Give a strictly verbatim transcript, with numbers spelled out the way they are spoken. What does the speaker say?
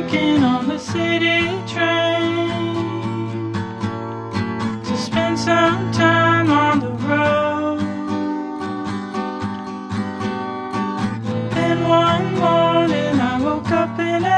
thinking on the city train to spend some time on the road. Then one morning I woke up in